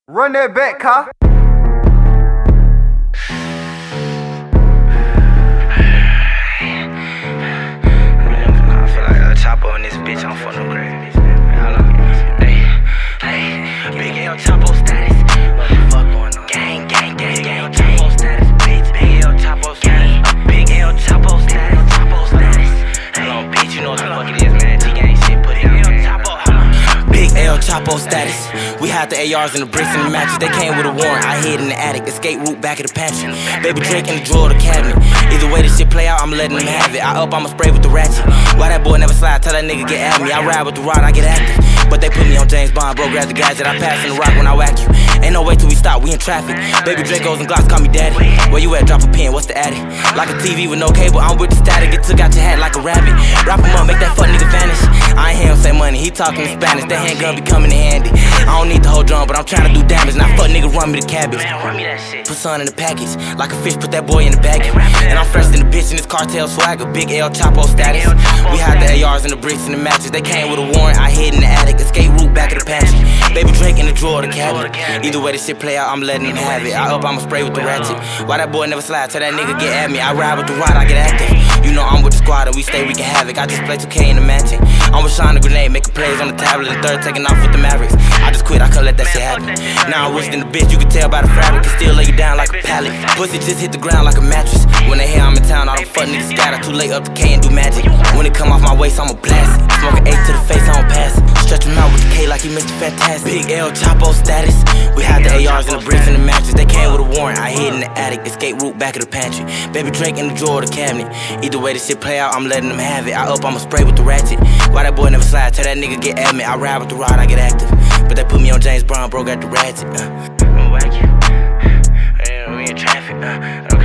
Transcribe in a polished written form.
Run that back, car. I feel like a chopper on this bitch, I'm for no grave. Big L Chapo status. What the fuck going on? Gang, Big L Chapo status, bitch. Big L Chapo status. Big L Chapo status. Chapo status. Hold on, bitch, you know what the fuck it is, man. G-Gang shit, put it on Chapo. Big L Chapo status. We had the ARs and the bricks and the matches. They came with a warrant. I hid in the attic, escape route back of the pantry. Baby Drake in the drawer of the cabinet. Either way this shit play out, I'm letting them have it. I'ma spray with the ratchet. Why that boy never slide? Tell that nigga get at me. I ride with the rod, I get active. But they put me on James Bond, bro, grab the gadget. I pass in the rock when I whack you. Ain't no way till we stop, we in traffic. Baby Dracos and Glocks call me daddy. Where you at? Drop a pin, what's the addy? Like a TV with no cable, I'm with the static. Get took out your hat like a rabbit. Wrap him up, make that fuck nigga vanish. I ain't hear him say money, he talking in Spanish. That handgun be coming in handy. I don't need the whole drum, but I'm trying to do damage. Now fuck nigga, run me the cabbage. Put son in the package, like a fish, put that boy in the bag. And I'm fresh in the bitch in this cartel swagger. Big L Chapo status. We had the ARs and the bricks and the matches. They came with a warrant, I hid in the attic. Escape route back of the pantry. Baby Drake in the drawer of the cabinet. Either way this shit play out, I'm letting them have it. I'ma spray with the ratchet. Why that boy never slide? Tell that nigga get at me. I ride with the rod, I get active. You know I'm with the squad and we stay wreaking havoc. I just play 2K in the mansion. I'm with Sean the grenade, making plays on the tablet. The third taking off with the Mavericks. I just quit, I couldn't let that shit happen. Now I'm rich in the bitch, you can tell by the fabric. Can still lay you down like a pallet. Pussy just hit the ground like a mattress. When they hear I'm in town, all them fuck niggas scatter. Too late up to K and do magic. When it come off my waist, I'ma blast it. Smoke an 8 to the face, I don't pass it. Stretch him out with the K like he Mr. Fantastic. Big L Chapo status. We had the ARs and the bricks and the matches. They came with a warrant, I hid in the attic. Escape route back of the pantry. Baby Drake in the drawer of the cabinet. Either way this shit play out, I'm letting them have it. I'ma spray with the ratchet. Why that boy never slide? Tell that nigga get at me. I ride with the rod, I get active. But they put me on James Bond, bro, got the ratchet. We in traffic.